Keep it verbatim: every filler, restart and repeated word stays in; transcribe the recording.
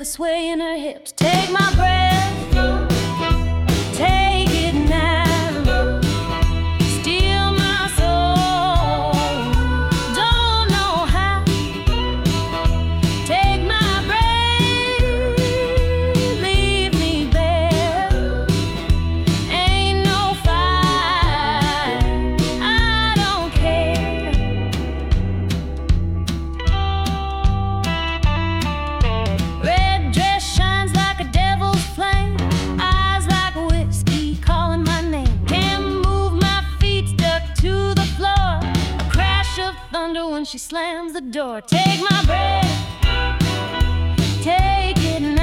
the sway in her hips. Take my breath, take it now, steal my soul, don't know how. Take my breath, leave me bare, ain't no fight, I don't care. Red dress shines like a devil's flame, eyes like whiskey calling my name. Can't move my feet, stuck to the floor, a crash of thunder when she slams the door. Take my breath, take it now.